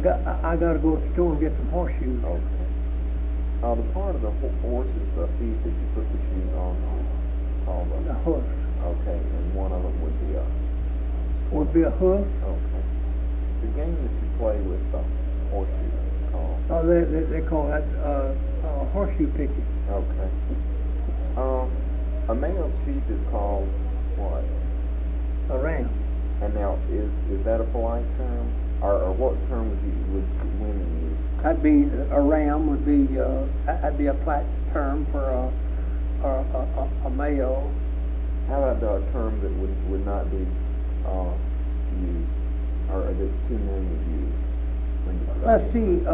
I gotta go to the store and get some horseshoes. Okay. The part of the horse's feet that you put the shoes on called The a... hoofs. Okay, and one of them would be a... Would be a hoof. Okay. The game that you play with horseshoes is called... Oh, they call that horseshoe pitching. Okay. A male sheep is called what? A ram. And now, is that a polite term? Or what term would women use? That'd be a ram. Would be that'd be a polite term for a male. How about a term that would not be used, or that two men would use when discussing? Let's see.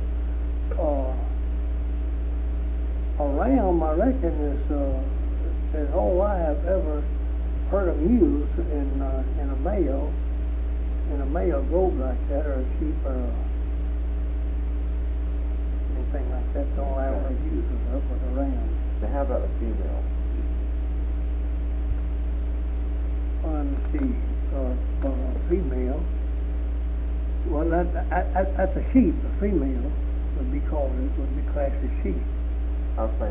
A ram, I reckon, is all I have ever heard them use in a male. In a male goat like that, or a sheep, or anything like that. That's all I ever use with a ram. Now, how about a female? Let me see. A female. Well, that's a sheep. A female would be classed as sheep. I'm saying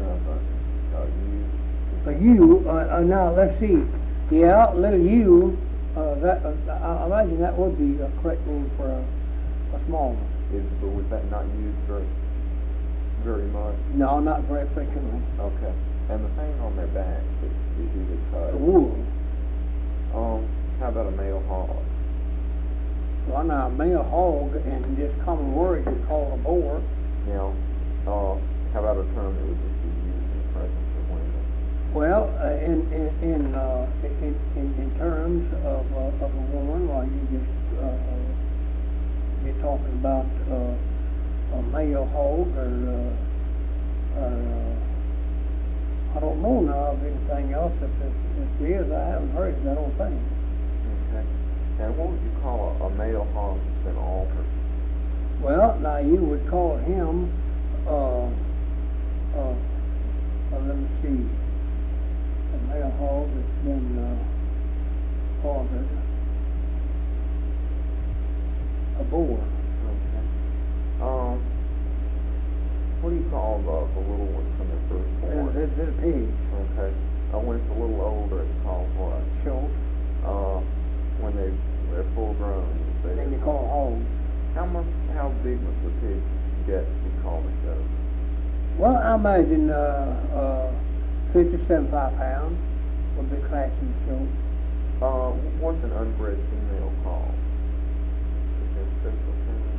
you. A ewe. Now let's see. Yeah, little ewe. I imagine that would be a correct name for a small one. But was that not used very much? No, not very frequently. Okay. And the thing on their backs that is usually cut. The wool. How about a male hog? Well, now a male hog, in just common words, is called a boar. Now, how about a term that would just be used in the presence of women? Well, in terms of a woman, well, you're talking about a male hog, or I don't know now of anything else. If it is, I haven't heard it. I don't think. Okay. And what would you call a male hog that's been altered? Well, now you would call him. Let me see. A male hog that's been altered. A boar. Okay. What do you call the little ones when they're first born? They're pigs. Okay. When it's a little older, it's called what? Short. When they're full grown, you say. Then you call hog. How big must the pig get to be called a show? Well, I imagine 50 to 75 pounds would be classed as short. What's an unbred female called? Is there a special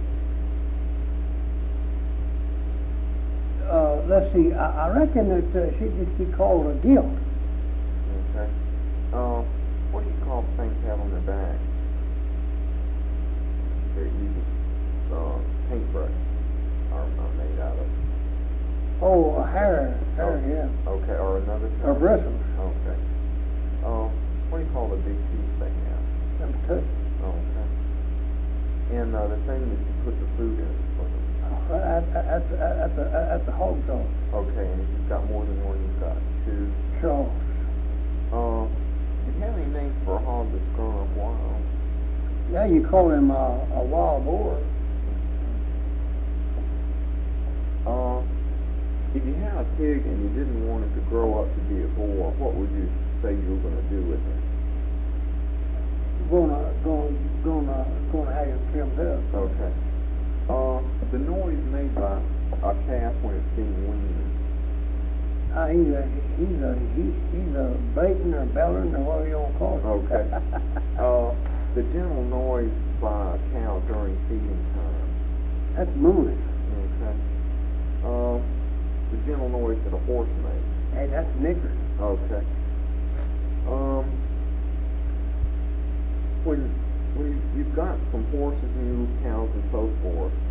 term? Let's see. I reckon that she'd just be called a gilt. Okay. What do you call the things they have on their back? They're usually paintbrush are made out of. Oh, a hair, yeah. Okay, or another Or term? bristles. Okay. What do you call the big teeth they have? Them tush. Okay. And the thing that you put the food in for them? That's a hog dog. Okay, and if you've got more than one, you've got two. So, Do you have any names for a hog that's grown up wild? yeah, you call him a wild boar. If you had a pig and you didn't want it to grow up to be a boar, what would you say you were going to do with it? Gonna have him trimmed up. Okay. The noise made by a calf when it's being weaned. He's a baiting or bellering or whatever you want to call it. Okay. The general noise by a cow during feeding time. That's mooning. Okay. The general noise that a horse makes. Hey, that's nicker. Okay. When you've got some horses, mules, cows, and so forth,